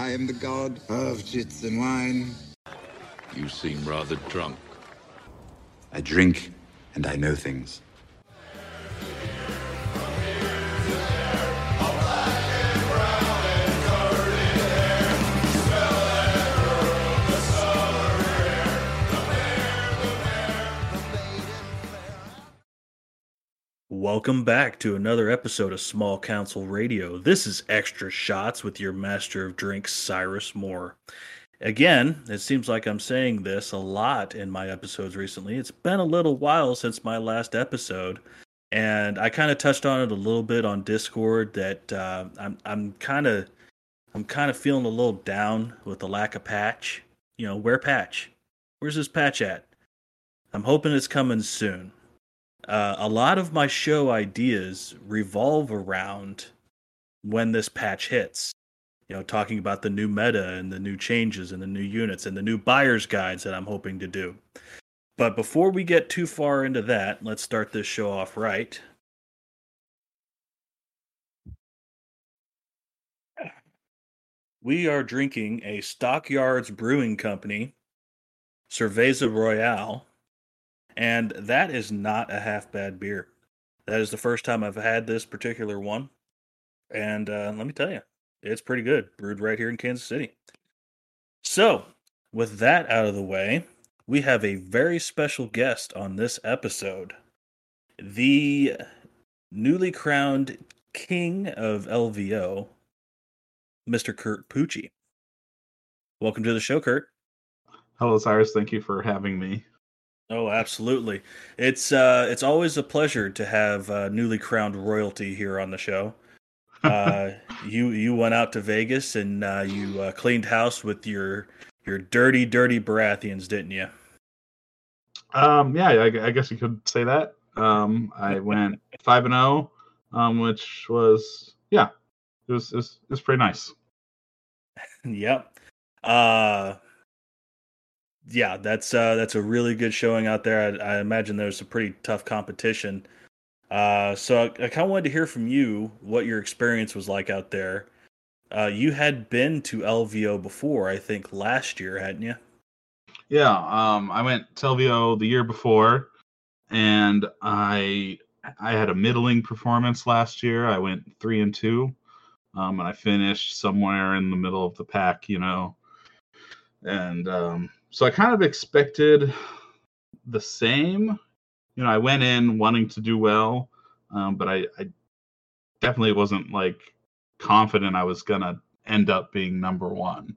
I am the god of chits and wine. You seem rather drunk. I drink, and I know things. Welcome back to another episode of Small Council Radio. This is Extra Shots with your master of drinks, Cyrus Moore. Again, it seems like I'm saying this a lot in my episodes recently. It's been a little while since my last episode, and I kind of touched on it a little bit on Discord that I'm kind of feeling a little down with the lack of patch. You know, where patch? Where's this patch at? I'm hoping it's coming soon. A lot of my show ideas revolve around when this patch hits. You know, talking about the new meta and the new changes and the new units and the new buyer's guides that I'm hoping to do. But before we get too far into that, let's start this show off right. We are drinking a Stockyards Brewing Company Cerveza Royale. And that is not a half bad beer. That is the first time I've had this particular one. And let me tell you, it's pretty good. Brewed right here in Kansas City. So, with that out of the way, we have a very special guest on this episode. The newly crowned king of LVO, Mr. Kurt Pucci. Welcome to the show, Kurt. Hello, Cyrus. Thank you for having me. Oh, absolutely. It's always a pleasure to have newly crowned royalty here on the show. You went out to Vegas and you cleaned house with your dirty Baratheons, didn't you? Yeah, I guess you could say that. I went 5-0, which was it was pretty nice. Yep. Yeah, that's a really good showing out there. I imagine there's some pretty tough competition. So I kind of wanted to hear from you what your experience was like out there. You had been to LVO before, I think last year, hadn't you? Yeah, I went to LVO the year before, and I had a middling performance last year. I went 3-2, and I finished somewhere in the middle of the pack, you know, and so I kind of expected the same. You know, I went in wanting to do well, but I definitely wasn't like confident I was gonna end up being number one.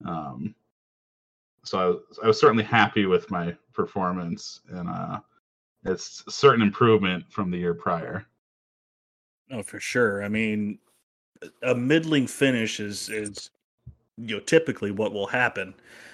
So I was certainly happy with my performance, and it's a certain improvement from the year prior. Oh, for sure. I mean, a middling finish is you know typically what will happen.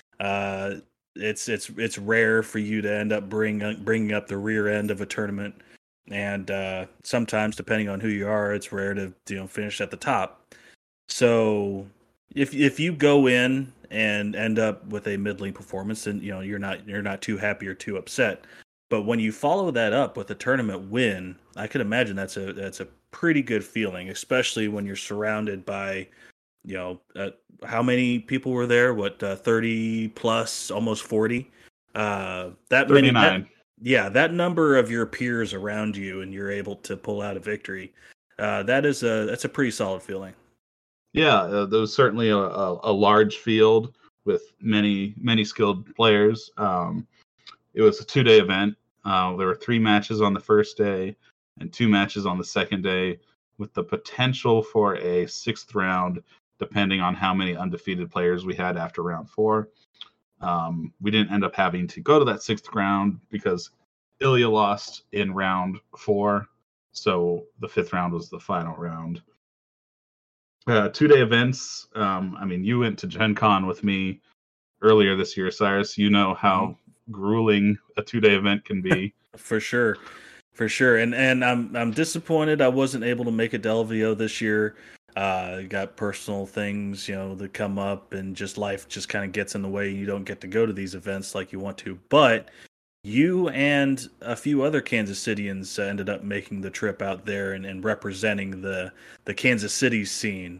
It's rare for you to end up bringing up the rear end of a tournament, and sometimes depending on who you are, it's rare to finish at the top. So if you go in and end up with a middling performance, then you're not too happy or too upset. But when you follow that up with a tournament win, I could imagine that's a pretty good feeling, especially when you're surrounded by how many people were there? 30 plus, almost 40. That 39. That number of your peers around you, and you're able to pull out a victory. That's a pretty solid feeling. Yeah, there was certainly a large field with many skilled players. It was a 2-day event. There were 3 matches on the first day and 2 matches on the second day, with the potential for a 6th round, depending on how many undefeated players we had after round 4. We didn't end up having to go to that 6th round because Ilya lost in round 4, so the 5th round was the final round. 2-day events. I mean, you went to Gen Con with me earlier this year, Cyrus. You know how grueling a 2-day event can be. For sure. And I'm disappointed I wasn't able to make it to LVO this year. Got personal things, that come up, and just life just kind of gets in the way. You don't get to go to these events like you want to. But you and a few other Kansas Cityans ended up making the trip out there and representing the Kansas City scene.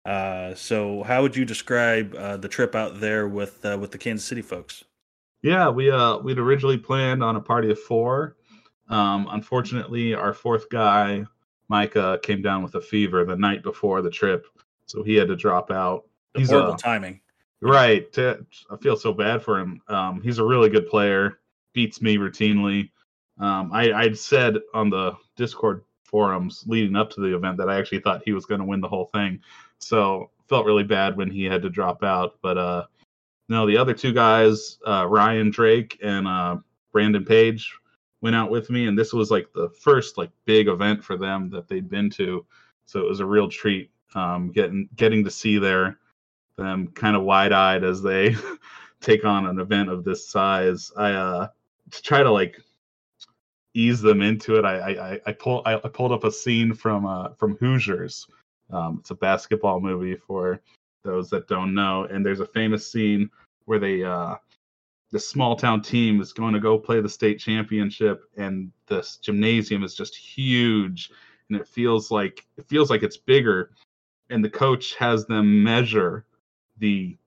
So how would you describe the trip out there with the Kansas City folks? Yeah, we'd originally planned on a party of four. Unfortunately, our fourth guy, Micah, came down with a fever the night before the trip, so he had to drop out. The He's horrible a timing. right. I feel so bad for him. He's a really good player. Beats me routinely. I'd said on the Discord forums leading up to the event that I actually thought he was going to win the whole thing. So felt really bad when he had to drop out. But no, the other two guys, Ryan Drake and Brandon Page, went out with me, and this was like the first like big event for them that they'd been to. So it was a real treat getting to see them kind of wide-eyed as they take on an event of this size. I to try to like ease them into it. I pulled up a scene from Hoosiers. It's a basketball movie for those that don't know, and there's a famous scene where the small town team is going to go play the state championship, and this gymnasium is just huge, and it feels like it's bigger, and the coach has them measure the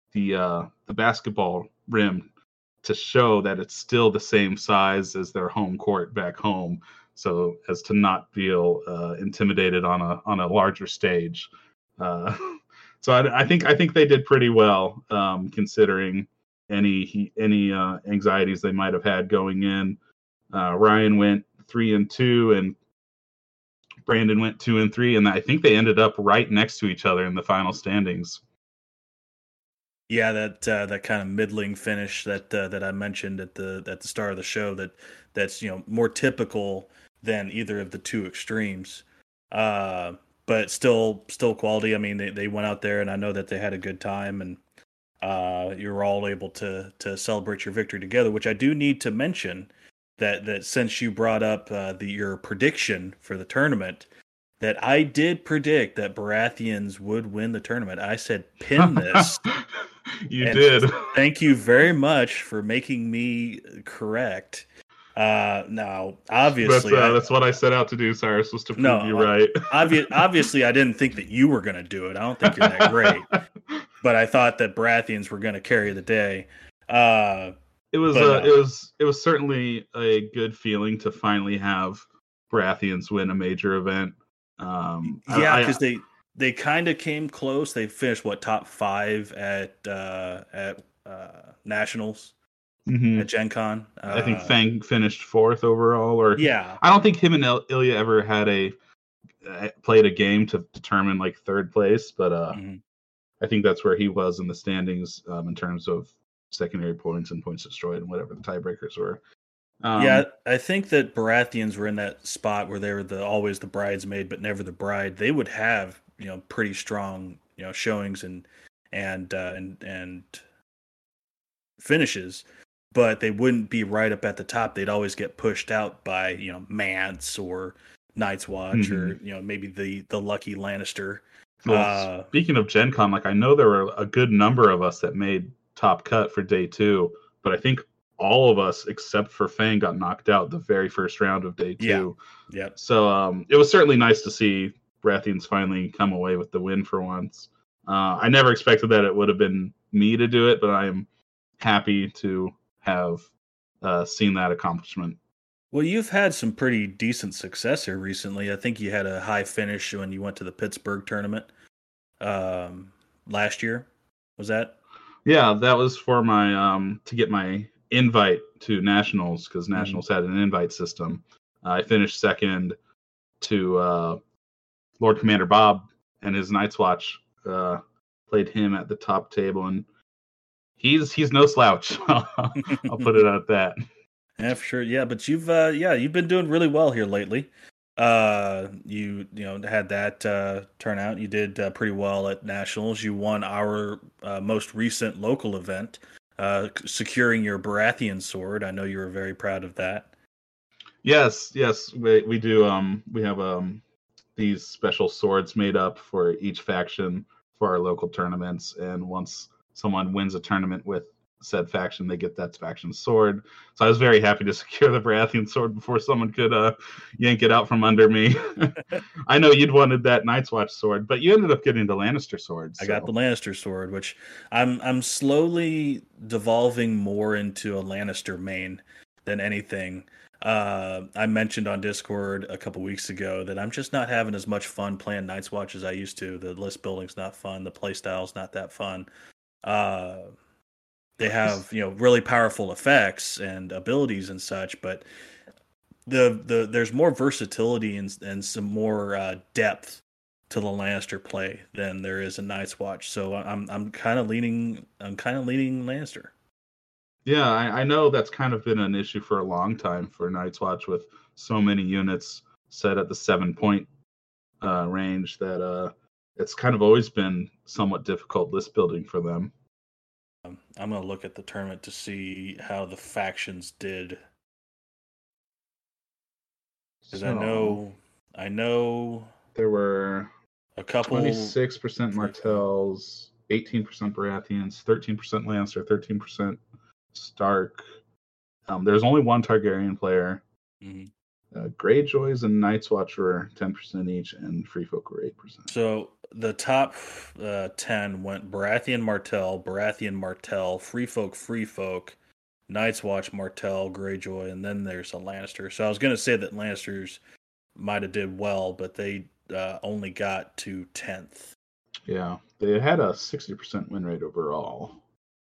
basketball rim to show that it's still the same size as their home court back home, so as to not feel intimidated on a larger stage. So I think they did pretty well, considering any anxieties they might have had going in. Ryan went 3-2, and Brandon went 2-3, and I think they ended up right next to each other in the final standings. Yeah, that kind of middling finish that I mentioned at the start of the show, that's more typical than either of the two extremes, but still quality. I mean, they went out there, and I know that they had a good time, and you were all able to celebrate your victory together. Which I do need to mention that since you brought up your prediction for the tournament, that I did predict that Baratheons would win the tournament. I said pin this. You did. Thank you very much for making me correct. Now, obviously, that's what I set out to do, Cyrus, was to prove you right. Obviously, I didn't think that you were going to do it. I don't think you're that great, but I thought that Baratheons were going to carry the day. It was certainly a good feeling to finally have Baratheons win a major event. Because they kind of came close. They finished top 5 at Nationals, at Gen Con. I think Fang finished 4th overall. Yeah, I don't think him and Ilya ever had played a game to determine like 3rd place, but I think that's where he was in the standings in terms of secondary points and points destroyed and whatever the tiebreakers were. I think that Baratheons were in that spot where they were always the bridesmaid, but never the bride. They would have pretty strong showings and finishes, but they wouldn't be right up at the top. They'd always get pushed out by Mance or Night's Watch or maybe the lucky Lannister. Well, speaking of Gen Con, like I know there were a good number of us that made top cut for day 2, but I think all of us except for Fang got knocked out the very first round of day 2. Yeah. So it was certainly nice to see Baratheons finally come away with the win for once. I never expected that it would have been me to do it, but I am happy to have seen that accomplishment. Well, you've had some pretty decent success here recently. I think you had a high finish when you went to the Pittsburgh tournament last year. Was that? Yeah, that was for my to get my invite to Nationals, because Nationals had an invite system. I finished 2nd to Lord Commander Bob, and his Night's Watch played him at the top table, and he's no slouch. I'll put it at that. Yeah, for sure. Yeah, but you've been doing really well here lately. You had that turnout. You did pretty well at Nationals. You won our most recent local event, securing your Baratheon sword. I know you were very proud of that. Yes, we do. We have these special swords made up for each faction for our local tournaments, and once someone wins a tournament with said faction, they get that faction's sword. So I was very happy to secure the Baratheon sword before someone could yank it out from under me. I know you'd wanted that Night's Watch sword, but you ended up getting the Lannister sword. I got the Lannister sword, which I'm slowly devolving more into a Lannister main than anything. I mentioned on Discord a couple weeks ago that I'm just not having as much fun playing Night's Watch as I used to. The list building's not fun. The playstyle's not that fun. They have really powerful effects and abilities and such, but there's more versatility and some more depth to the Lannister play than there is in Night's Watch. So I'm kind of leaning Lannister. Yeah, I know that's kind of been an issue for a long time for Night's Watch with so many units set at the 7-point range that it's kind of always been somewhat difficult list building for them. I'm going to look at the tournament to see how the factions did. Because I know there were a couple 26% Martells, 18% Baratheons, 13% Lannister, 13% Stark. There's only one Targaryen player. Mm-hmm. Greyjoys and Night's Watch were 10% each, and Free Folk were 8%. So the top 10 went Baratheon Martell, Free Folk, Night's Watch, Martell, Greyjoy, and then there's a Lannister. So I was going to say that Lannisters might have did well, but they only got to 10th. Yeah, they had a 60% win rate overall.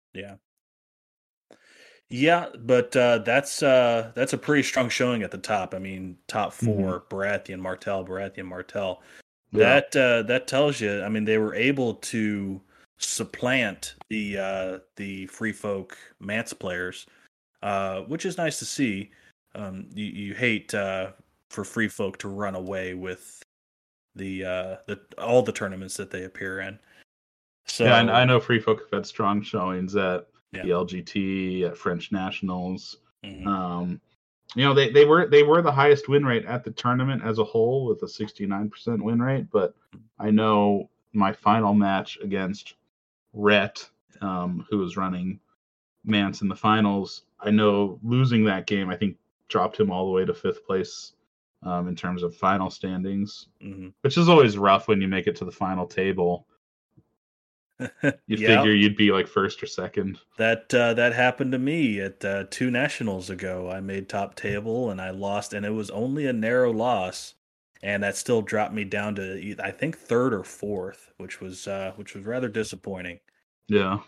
Yeah, but that's a pretty strong showing at the top. I mean, top 4, Baratheon, Martell. Yeah. That tells you. I mean, they were able to supplant the Free Folk Mance players, which is nice to see. You hate for Free Folk to run away with all the tournaments that they appear in. So yeah, I know Free Folk have had strong showings at Yeah. the LGT, at French Nationals. Mhm. They were the highest win rate at the tournament as a whole with a 69% win rate. But I know my final match against Rhett, who was running Mance in the finals, I know losing that game, I think, dropped him all the way to 5th place in terms of final standings, which is always rough when you make it to the final table. You figure you'd be like 1st or 2nd. That happened to me at 2 nationals ago. I made top table and I lost, and it was only a narrow loss, and that still dropped me down to I think 3rd or 4th, which was rather disappointing. Yeah.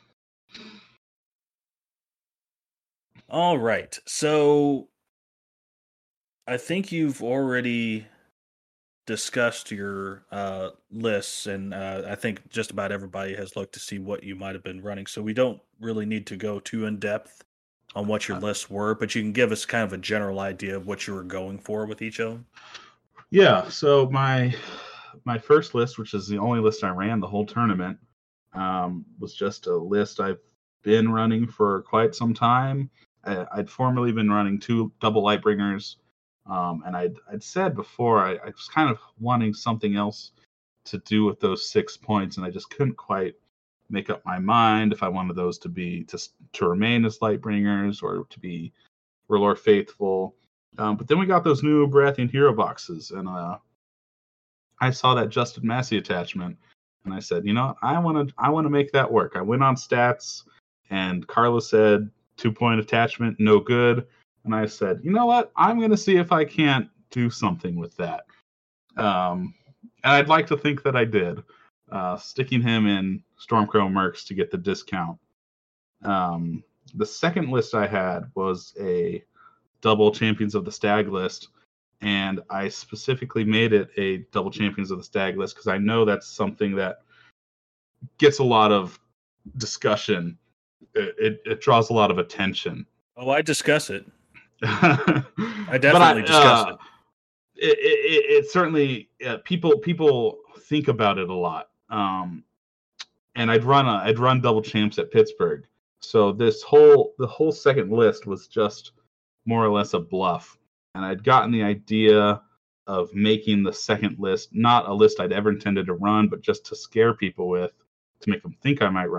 All right, so I think you've already discussed your lists, and I think just about everybody has looked to see what you might have been running. So we don't really need to go too in depth on what your lists were, but you can give us kind of a general idea of what you were going for with each of them. Yeah. So my first list, which is the only list I ran the whole tournament, was just a list I've been running for quite some time. I'd formerly been running 2 double Lightbringers. And I'd said before I was kind of wanting something else to do with those 6 points, and I just couldn't quite make up my mind if I wanted those to be to remain as Lightbringers or to be R'hllor Faithful. But then we got those new Baratheon Hero boxes, and I saw that Justin Massey attachment, and I said, I want to make that work. I went on stats, and Carla said 2-point attachment, no good. And I said, you know what? I'm going to see if I can't do something with that. And I'd like to think that I did, sticking him in Stormcrow Mercs to get the discount. The second list I had was a double Champions of the Stag list, and I specifically made it a double Champions of the Stag list because I know that's something that gets a lot of discussion. It draws a lot of attention. Oh, I discuss it. I definitely discuss it. It certainly people think about it a lot. And I'd run double champs at Pittsburgh, so the whole second list was just more or less a bluff. And I'd gotten the idea of making the second list not a list I'd ever intended to run, but just to scare people with, to make them think I might run it.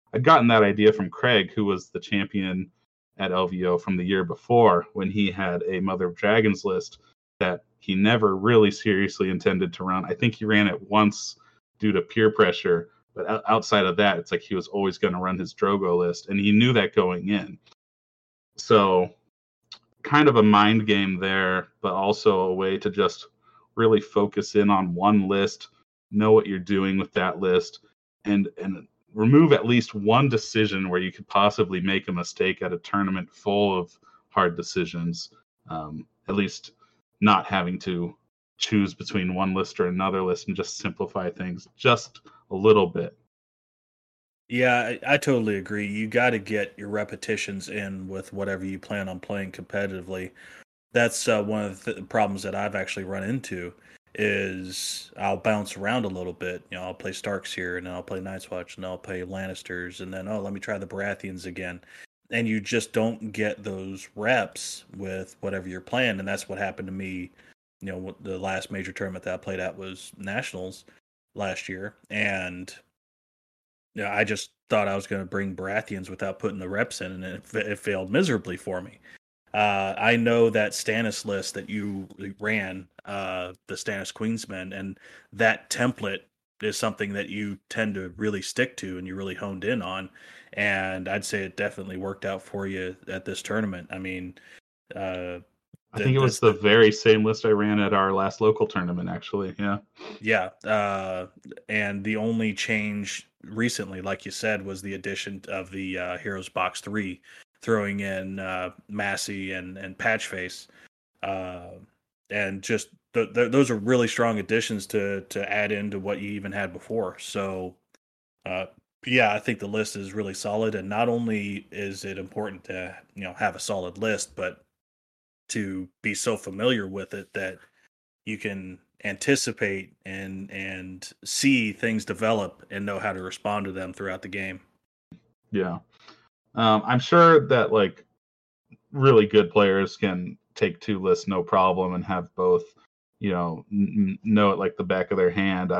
I'd gotten that idea from Craig, who was the champion at LVO from the year before, when he had a Mother of Dragons list that he never really seriously intended to run. I think he ran it once due to peer pressure, but outside of that, it's like he was always going to run his Drogo list, and he knew that going in. So kind of a mind game there, but also a way to just really focus in on one list, know what you're doing with that list, and remove at least one decision where you could possibly make a mistake at a tournament full of hard decisions. At least not having to choose between one list or another list, and just simplify things just a little bit. Yeah, I totally agree. You got to get your repetitions in with whatever you plan on playing competitively. That's one of the problems that I've actually run into is I'll bounce around a little bit. You know, I'll play Starks here, and then I'll play Night's Watch, and then I'll play Lannisters, and then, oh, let me try the Baratheons again. And you just don't get those reps with whatever you're playing, and that's what happened to me. You know, the last major tournament that I played at was Nationals last year, and yeah, I just thought I was going to bring Baratheons without putting the reps in, and it failed miserably for me. I know that Stannis list that you ran, the Stannis Queensmen, and that template is something that you tend to really stick to and you really honed in on. And I'd say it definitely worked out for you at this tournament. I mean, I think it was the very same list I ran at our last local tournament, actually. Yeah. Yeah. And the only change recently, like you said, was the addition of the Heroes Box 3, throwing in Massey and Patchface. And just those are really strong additions to add into what you even had before. So, yeah, I think the list is really solid. And not only is it important to have a solid list, but to be so familiar with it that you can anticipate and see things develop and know how to respond to them throughout the game. Yeah. I'm sure that like really good players can take two lists no problem and have both, know it like the back of their hand.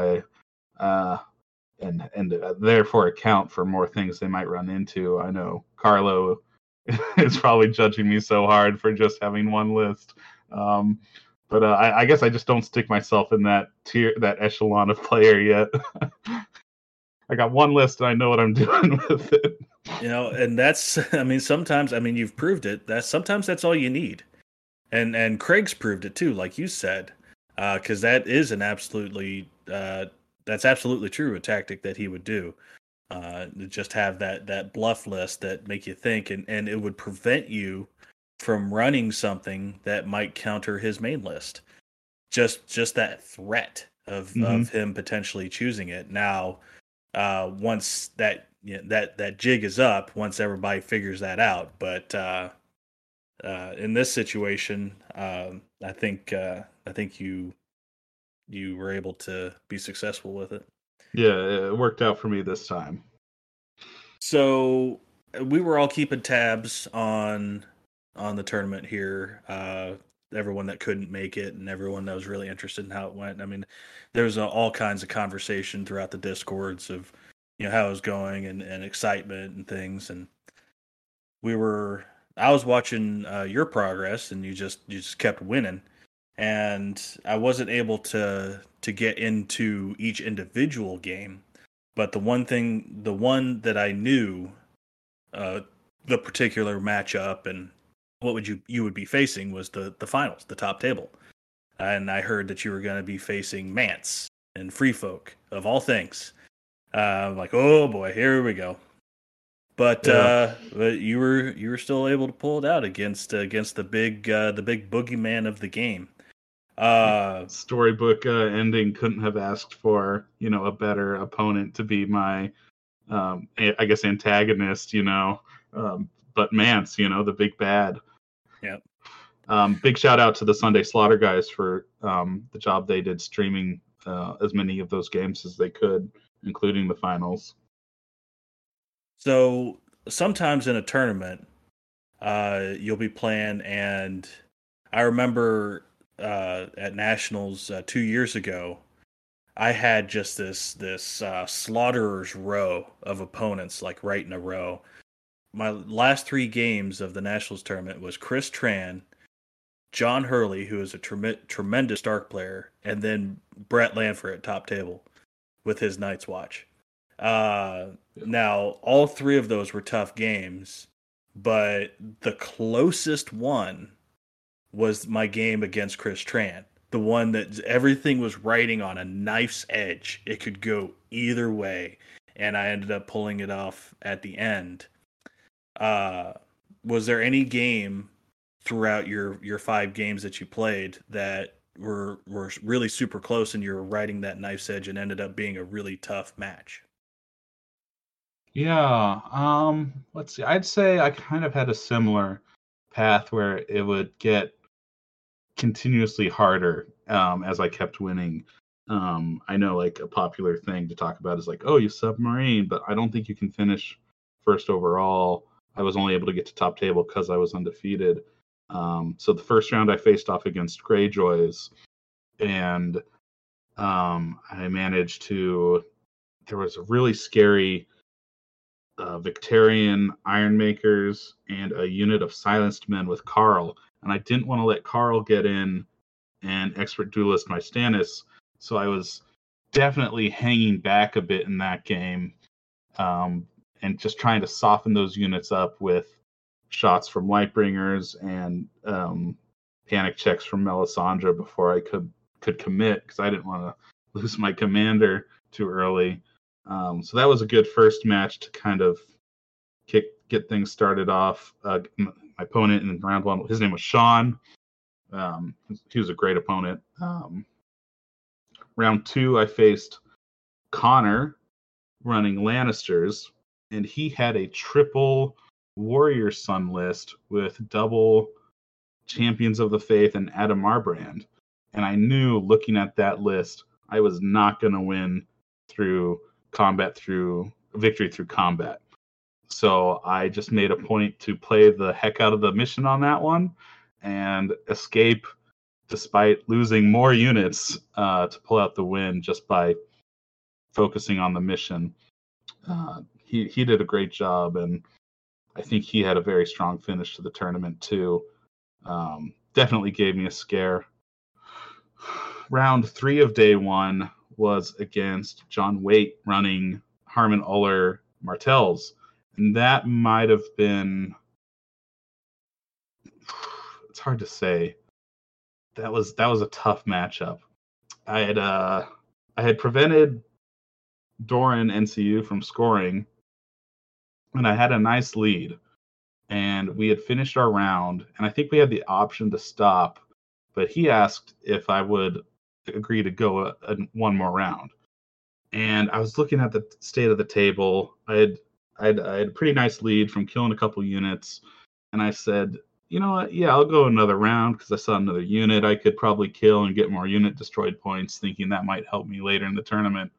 And therefore account for more things they might run into. I know Carlo is probably judging me so hard for just having one list. But I guess I just don't stick myself in that tier, that echelon of player yet. I got one list and I know what I'm doing with it. And that's, sometimes, you've proved it. Sometimes that's all you need. And Craig's proved it too, like you said, because that is that's absolutely true, a tactic that he would do. Just have that bluff list that make you think, and it would prevent you from running something that might counter his main list. Just that threat of him potentially choosing it. Now, once that jig is up, once everybody figures that out. But in this situation, I think you were able to be successful with it. Yeah, it worked out for me this time. So we were all keeping tabs on the tournament here. Everyone that couldn't make it and everyone that was really interested in how it went. There was all kinds of conversation throughout the Discords of how it was going and excitement and things. And I was watching your progress, and you just kept winning. And I wasn't able to get into each individual game, but the one that I knew, the particular matchup and what you would be facing was the finals, the top table. And I heard that you were going to be facing Mance and Free Folk, of all things. I'm like, oh boy, here we go. But but you were still able to pull it out against the big boogeyman of the game. Storybook ending couldn't have asked for a better opponent to be my I guess antagonist, but Mance, the big bad. Yeah. Big shout out to the Sunday Slaughter guys for the job they did streaming as many of those games as they could, including the finals. So sometimes in a tournament, you'll be playing, and I remember at Nationals 2 years ago, I had just this slaughterer's row of opponents, like right in a row. My last 3 games of the Nationals tournament was Chris Tran, John Hurley, who is a tremendous Stark player, and then Brett Lanford at top table with his Night's Watch. Now, all 3 of those were tough games, but the closest one was my game against Chris Tran. The one that everything was riding on a knife's edge. It could go either way, and I ended up pulling it off at the end. Was there any game throughout your 5 games that you played that were really super close and you were riding that knife's edge and ended up being a really tough match? Yeah. Let's see. I'd say I kind of had a similar path where it would get continuously harder as I kept winning. I know like a popular thing to talk about is like, oh, you submarine, but I don't think you can finish first overall. I was only able to get to top table because I was undefeated. So the first round I faced off against Greyjoys, and I managed to. There was a really scary Victorian Ironmakers and a unit of silenced men with Carl, and I didn't want to let Carl get in and expert duelist my Stannis, so I was definitely hanging back a bit in that game, and just trying to soften those units up with shots from Lightbringers and panic checks from Melisandre before I could commit, because I didn't want to lose my commander too early. So that was a good first match to kind of get things started off. My opponent in round 1, his name was Sean. He was a great opponent. Round 2, I faced Connor running Lannisters, and he had a triple Warrior Sun list with double Champions of the Faith and Adam Marbrand. And I knew looking at that list, I was not going to win through victory through combat. So I just made a point to play the heck out of the mission on that one and escape despite losing more units to pull out the win just by focusing on the mission. He did a great job, and I think he had a very strong finish to the tournament too. Definitely gave me a scare. Round 3 of day 1 was against John Waite running Harmon Uller Martells. And that might have been, it's hard to say. That was a tough matchup. I had prevented Doran NCU from scoring, and I had a nice lead. And we had finished our round, and I think we had the option to stop, but he asked if I would agree to go one more round. And I was looking at the state of the table. I had a pretty nice lead from killing a couple units, and I said, you know what? Yeah, I'll go another round because I saw another unit I could probably kill and get more unit destroyed points, thinking that might help me later in the tournament.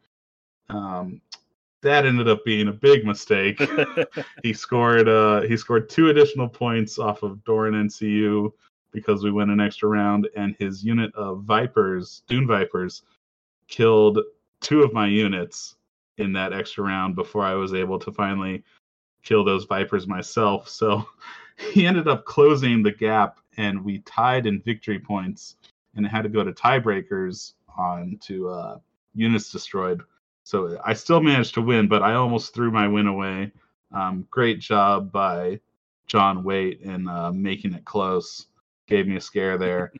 That ended up being a big mistake. He scored 2 additional points off of Doran NCU because we went an extra round, and his unit of Dune Vipers, killed 2 of my units in that extra round before I was able to finally kill those Vipers myself. So he ended up closing the gap, and we tied in victory points, and it had to go to tiebreakers on to units destroyed. So I still managed to win, but I almost threw my win away. Great job by John Waite in making it close. Gave me a scare there.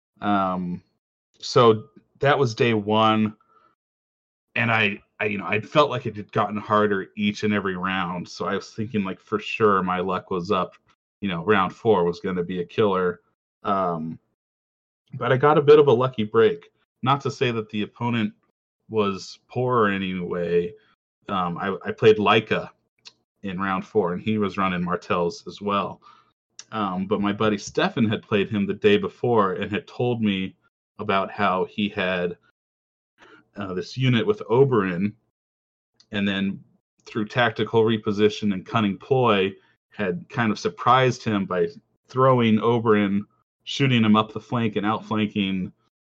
So that was day 1, and I felt like it had gotten harder each and every round. So I was thinking like for sure my luck was up. Round 4 was going to be a killer. But I got a bit of a lucky break. Not to say that the opponent was poor in any way. I played Leica in round 4, and he was running Martells as well. But my buddy Stefan had played him the day before and had told me about how he had this unit with Oberyn, and then through tactical reposition and cunning ploy had kind of surprised him by throwing Oberyn, shooting him up the flank and outflanking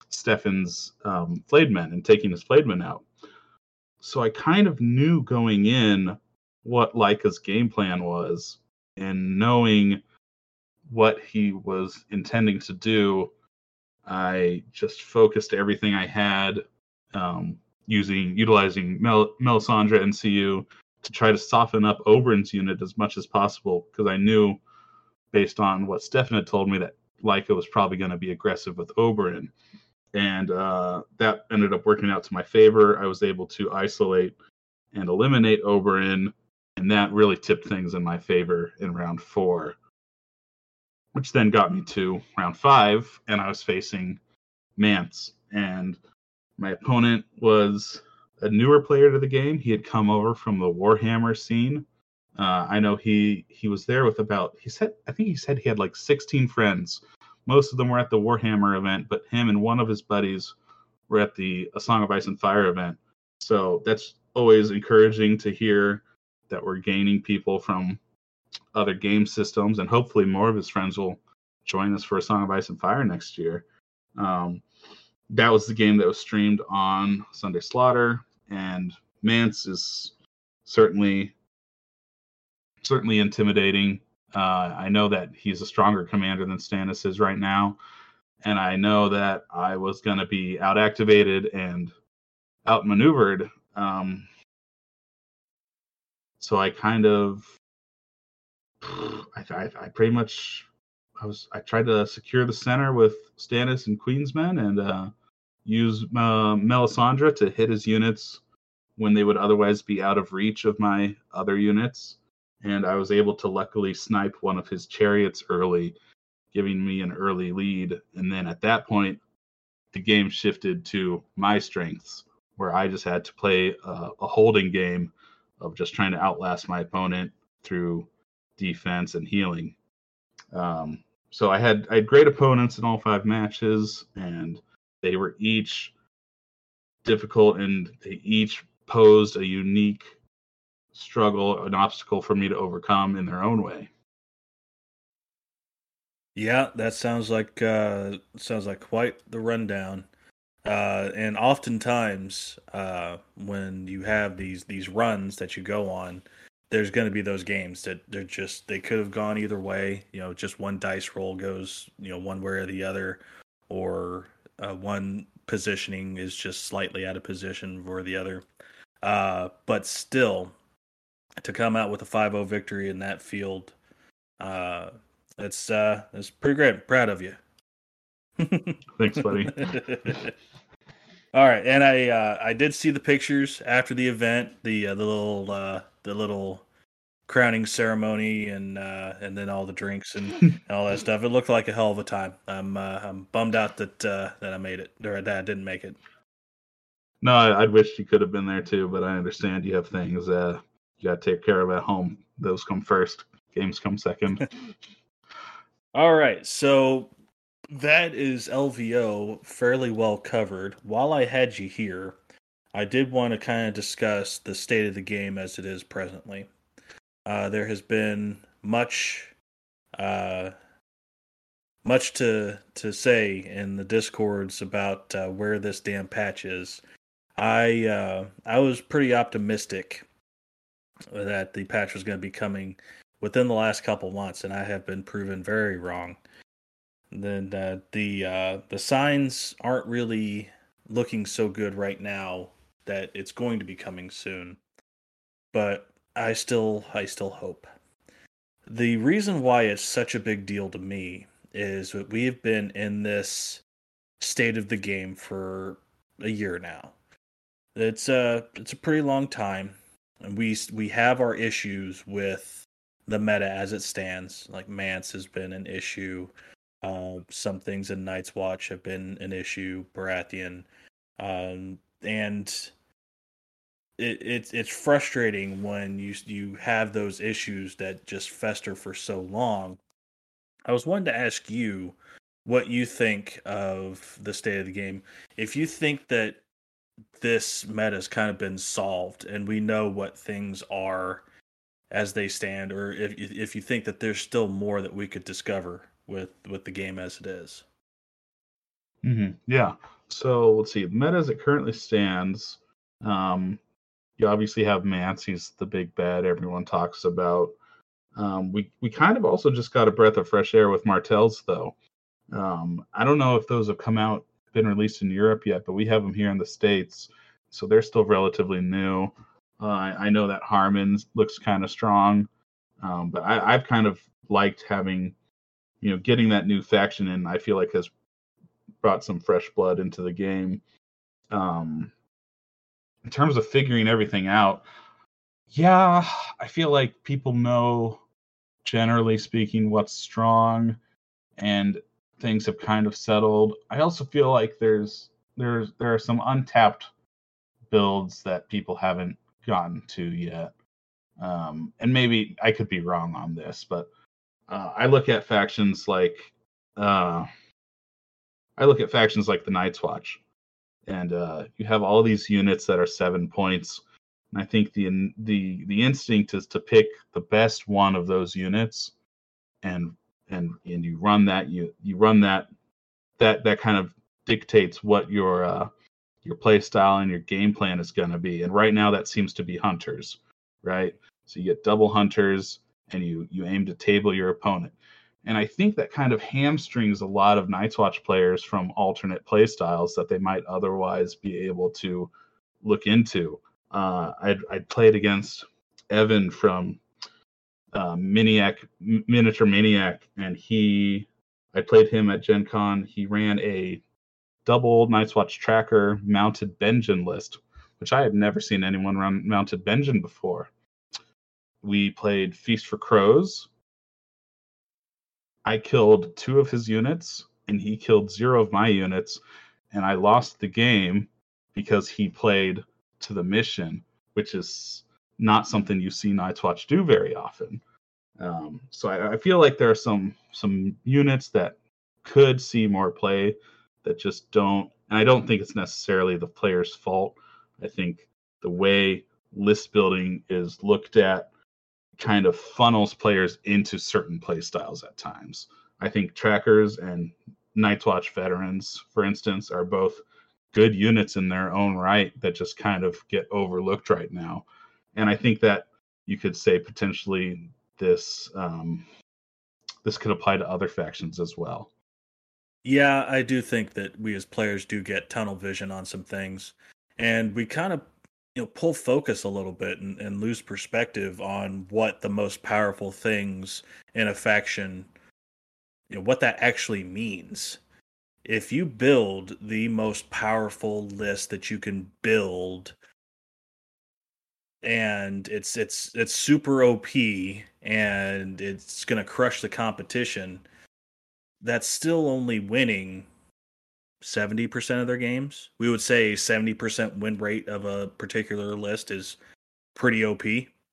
Stefan's flayed men and taking his flayed men out. So I kind of knew going in what Leica's game plan was, and knowing what he was intending to do, I just focused everything I had, utilizing Melisandre and CU to try to soften up Oberyn's unit as much as possible, because I knew, based on what Stefan had told me, that Leica was probably going to be aggressive with Oberyn. And that ended up working out to my favor. I was able to isolate and eliminate Oberyn, and that really tipped things in my favor in round 4, which then got me to round 5, and I was facing Mance. And my opponent was a newer player to the game. He had come over from the Warhammer scene. I know he was there with I think he said he had like 16 friends. Most of them were at the Warhammer event, but him and one of his buddies were at the A Song of Ice and Fire event. So that's always encouraging to hear that we're gaining people from other game systems, and hopefully more of his friends will join us for A Song of Ice and Fire next year. That was the game that was streamed on Sunday Slaughter, and Mance is certainly intimidating. I know that he's a stronger commander than Stannis is right now, and I know that I was going to be out-activated and outmaneuvered. So I kind of, I pretty much, I tried to secure the center with Stannis and Queensmen, and use Melisandre to hit his units when they would otherwise be out of reach of my other units. And I was able to luckily snipe one of his chariots early, giving me an early lead. And then at that point, the game shifted to my strengths, where I just had to play a holding game of just trying to outlast my opponent through defense and healing. So I had great opponents in all 5 matches, and they were each difficult, and they each posed a unique struggle, an obstacle for me to overcome in their own way. Yeah, that sounds like quite the rundown. And oftentimes, when you have these runs that you go on, there's going to be those games that they could have gone either way. Just one dice roll goes one way or the other, or one positioning is just slightly out of position for the other. But still, to come out with a 5-0 victory in that field, it's pretty great. Proud of you. Thanks, buddy. All right, and I did see the pictures after the event, the little crowning ceremony, and then all the drinks and all that stuff. It looked like a hell of a time. I'm bummed out that I made it, or that I didn't make it. No, I'd wish you could have been there too, but I understand you have things you got to take care of at home. Those come first. Games come second. All right, so that is LVO fairly well covered. While I had you here, I did want to kind of discuss the state of the game as it is presently. There has been much to say in the discords about where this damn patch is. I was pretty optimistic that the patch was going to be coming within the last couple months, and I have been proven very wrong. Then the signs aren't really looking so good right now that it's going to be coming soon, but I still hope. The reason why it's such a big deal to me is that we have been in this state of the game for a year now. It's a pretty long time, and we have our issues with the meta as it stands. Like Mance has been an issue. Some things in Night's Watch have been an issue. Baratheon, and it's frustrating when you have those issues that just fester for so long. I was wanting to ask you what you think of the state of the game. If you think that this meta has kind of been solved and we know what things are as they stand, or if you think that there's still more that we could discover with the game as it is. Mm-hmm. Yeah. So let's see. Meta as it currently stands, you obviously have Mance. He's the big bad everyone talks about. We kind of also just got a breath of fresh air with Martells, though. I don't know if those have been released in Europe yet, but we have them here in the States, so they're still relatively new. I know that Harmon looks kind of strong, but I've kind of liked having, getting that new faction in. I feel like has brought some fresh blood into the game. In terms of figuring everything out, yeah, I feel like people know, generally speaking, what's strong, and things have kind of settled. I also feel like there are some untapped builds that people haven't gotten to yet. And maybe I could be wrong on this, but I look at factions like the Night's Watch, and you have all these units that are 7 points. And I think the instinct is to pick the best one of those units, and you run that that kind of dictates what your play style and your game plan is going to be. And right now that seems to be hunters, right? So you get double hunters, and you aim to table your opponent. And I think that kind of hamstrings a lot of Night's Watch players from alternate play styles that they might otherwise be able to look into. I'd played against Evan from Miniature Maniac, and I played him at Gen Con. He ran a double Night's Watch tracker mounted Benjen list, which I had never seen anyone run mounted Benjen before. We played Feast for Crows. I killed 2 of his units, and he killed 0 of my units, and I lost the game because he played to the mission, which is not something you see Night's Watch do very often. So I feel like there are some units that could see more play that just don't. And I don't think it's necessarily the player's fault. I think the way list building is looked at kind of funnels players into certain play styles at times. I think trackers and Night's Watch veterans, for instance, are both good units in their own right that just kind of get overlooked right now. And I think that you could say potentially this could apply to other factions as well. Yeah, I do think that we as players do get tunnel vision on some things, and we kind of pull focus a little bit and lose perspective on what the most powerful things in a faction, what that actually means. If you build the most powerful list that you can build, and it's super OP and it's gonna crush the competition, that's still only winning 70% of their games. We would say 70% win rate of a particular list is pretty OP.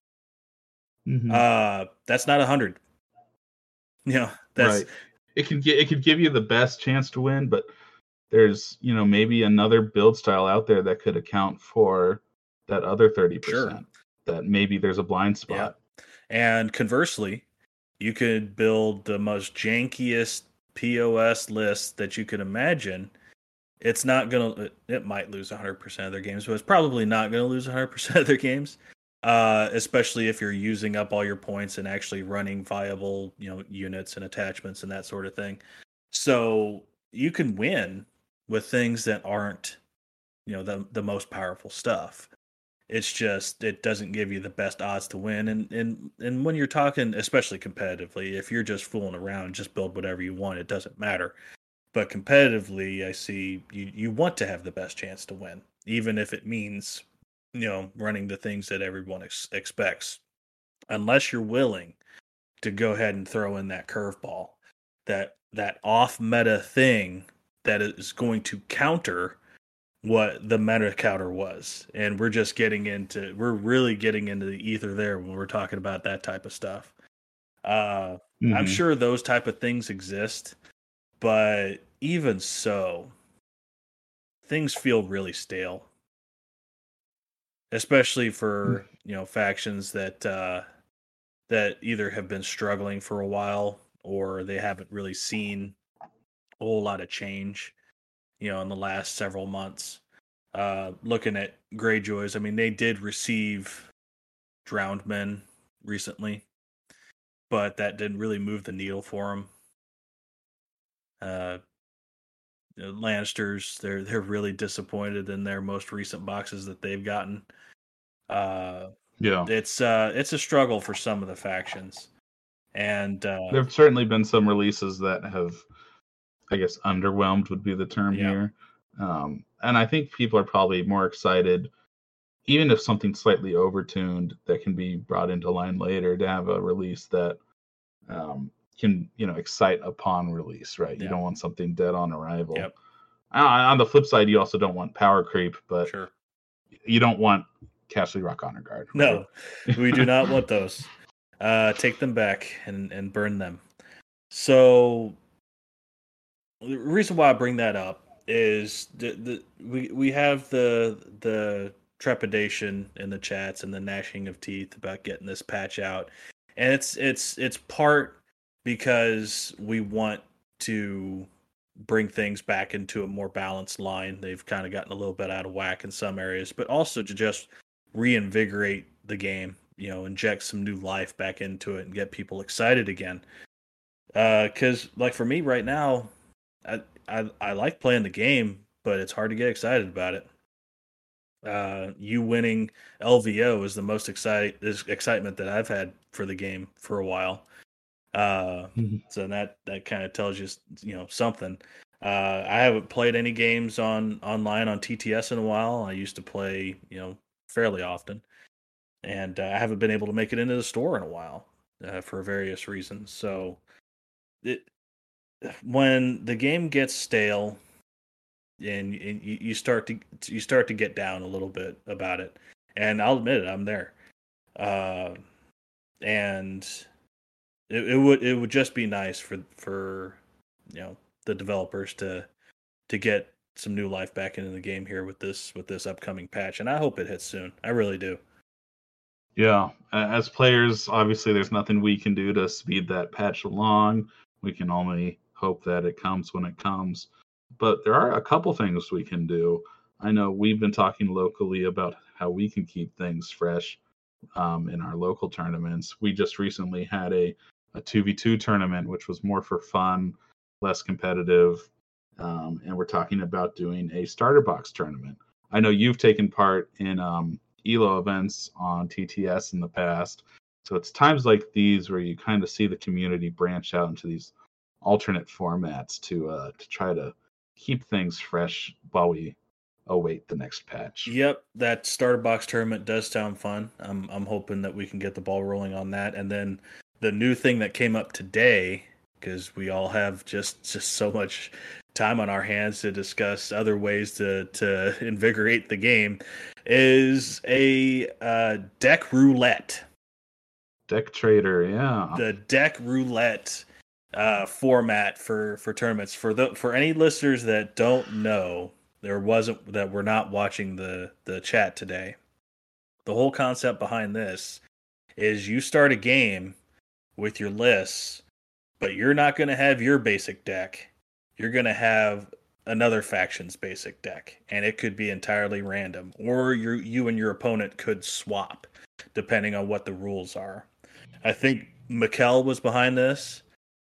Mm-hmm. That's not 100. That's right. It could give you the best chance to win, but there's maybe another build style out there that could account for that other 30%. Sure. That maybe there's a blind spot. Yeah. And conversely, you could build the most jankiest POS list that you could imagine. It might lose 100% of their games, but it's probably not going to lose 100% of their games. Especially if you're using up all your points and actually running viable, units and attachments and that sort of thing. So you can win with things that aren't, the most powerful stuff. It's just it doesn't give you the best odds to win. And when you're talking, especially competitively, if you're just fooling around, just build whatever you want, it doesn't matter. But competitively, I see you want to have the best chance to win, even if it means running the things that everyone expects, unless you're willing to go ahead and throw in that curveball, that off meta thing that is going to counter what the meta counter was. And we're really getting into the ether there when we're talking about that type of stuff. I'm sure those type of things exist, but even so, things feel really stale. Especially for factions that either have been struggling for a while or they haven't really seen a whole lot of change. in the last several months. Looking at Greyjoys, I mean, they did receive Drowned Men recently, but that didn't really move the needle for them. Lannisters, they're really disappointed in their most recent boxes that they've gotten. It's a struggle for some of the factions, and there have certainly been some releases that have, I guess, underwhelmed would be the term here. And I think people are probably more excited, even if something slightly overtuned that can be brought into line later, to have a release that can excite upon release, right? You don't want something dead on arrival. Yep. On the flip side, you also don't want power creep, but sure, you don't want Casterly Rock Honor Guard. Right? No, we do not want those. Take them back and burn them. So the reason why I bring that up is we have the trepidation in the chats and the gnashing of teeth about getting this patch out, and it's part because we want to bring things back into a more balanced line. They've kind of gotten a little bit out of whack in some areas, but also to just reinvigorate the game, inject some new life back into it and get people excited again. Because like for me right now, I like playing the game, but it's hard to get excited about it. You winning LVO is the most excitement that I've had for the game for a while. So that kind of tells you, something. I haven't played any games online on TTS in a while. I used to play, fairly often, and I haven't been able to make it into the store in a while for various reasons. So when the game gets stale and you start to get down a little bit about it, and I'll admit it, I'm there. And it would just be nice for the developers to get some new life back into the game here with this upcoming patch, and I hope it hits soon. I really do. Yeah, as players, obviously, there's nothing we can do to speed that patch along. We can only hope that it comes when it comes. But there are a couple things we can do. I know we've been talking locally about how we can keep things fresh in our local tournaments. We just recently had a 2v2 tournament, which was more for fun, less competitive. And we're talking about doing a starter box tournament. I know you've taken part in ELO events on TTS in the past. So it's times like these where you kind of see the community branch out into these alternate formats to try to keep things fresh while we await the next patch. Yep, that starter box tournament does sound fun. I'm hoping that we can get the ball rolling on that. And then the new thing that came up today, because we all have just so much time on our hands to discuss other ways to invigorate the game, is a deck roulette. Deck trader, yeah. The deck roulette format for tournaments. For any listeners that don't know, that we're not watching the chat today. The whole concept behind this is you start a game with your lists, but you're not going to have your basic deck. You're going to have another faction's basic deck, and it could be entirely random, or you and your opponent could swap depending on what the rules are. I think Mikkel was behind this.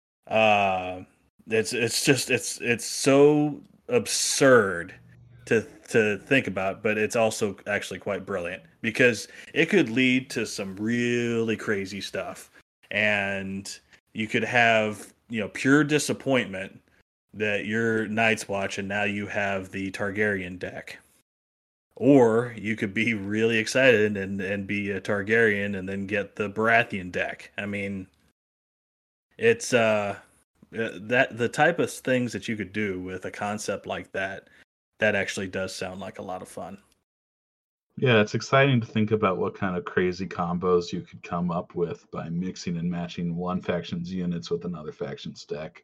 It's so absurd to think about, but it's also actually quite brilliant because it could lead to some really crazy stuff, and you could have pure disappointment that your Night's Watch and now you have the Targaryen deck. Or you could be really excited and be a Targaryen and then get the Baratheon deck. I mean, it's that the type of things that you could do with a concept like that actually does sound like a lot of fun. Yeah, it's exciting to think about what kind of crazy combos you could come up with by mixing and matching one faction's units with another faction's deck.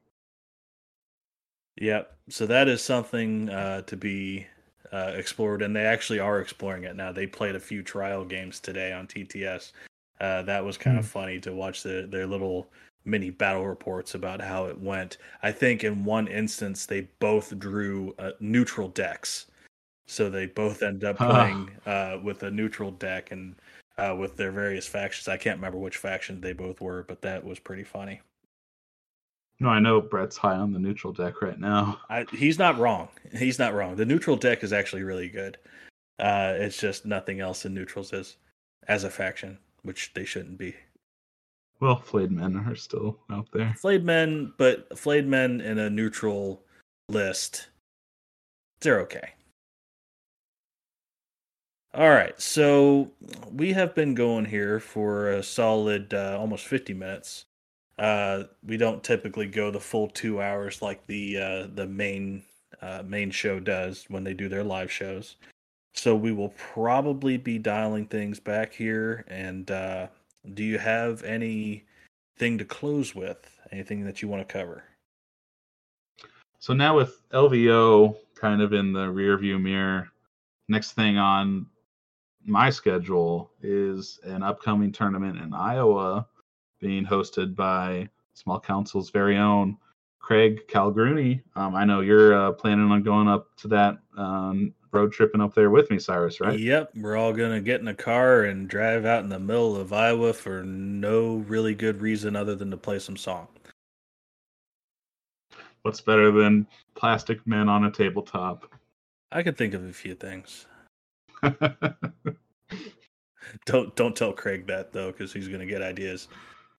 Yep. So that is something to be explored, and they actually are exploring it now. They played a few trial games today on TTS. That was kind of funny to watch their little mini battle reports about how it went. I think in one instance they both drew neutral decks, so they both ended up playing with a neutral deck and with their various factions. I can't remember which faction they both were, but that was pretty funny. No, I know Brett's high on the neutral deck right now. He's not wrong. He's not wrong. The neutral deck is actually really good. It's just nothing else in neutrals is as a faction, which they shouldn't be. Well, Flayed Men are still out there. Flayed Men in a neutral list, they're okay. All right, so we have been going here for a solid almost 50 minutes. We don't typically go the full 2 hours like the main show does when they do their live shows. So we will probably be dialing things back here. And do you have anything to close with? Anything that you want to cover? So now with LVO kind of in the rearview mirror, next thing on my schedule is an upcoming tournament in Iowa being hosted by Small Council's very own Craig Calgruni. I know you're planning on going up to that road tripping up there with me, Cyrus, right? Yep, we're all going to get in a car and drive out in the middle of Iowa for no really good reason other than to play some song. What's better than Plastic Men on a tabletop? I could think of a few things. Don't tell Craig that though, because he's going to get ideas.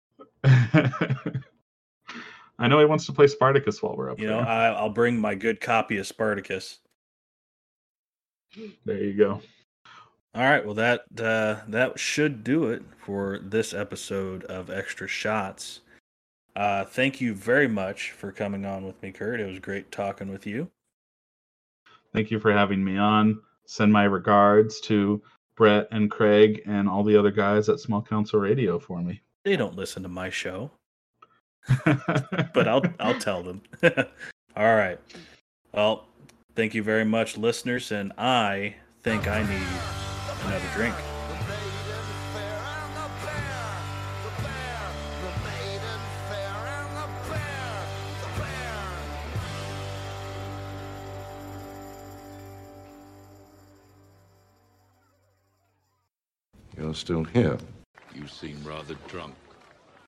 I know he wants to play Spartacus while we're up there. I'll bring my good copy of Spartacus. There you go. All right, well that should do it for this episode of Extra Shots. Thank you very much for coming on with me, Kurt. It was great talking with you. Thank you for having me on. Send my regards to Brett and Craig and all the other guys at Small Council Radio for me. They don't listen to my show. But I'll tell them. All right. Well, thank you very much, listeners, and I think I need another drink. You're still here. You seem rather drunk.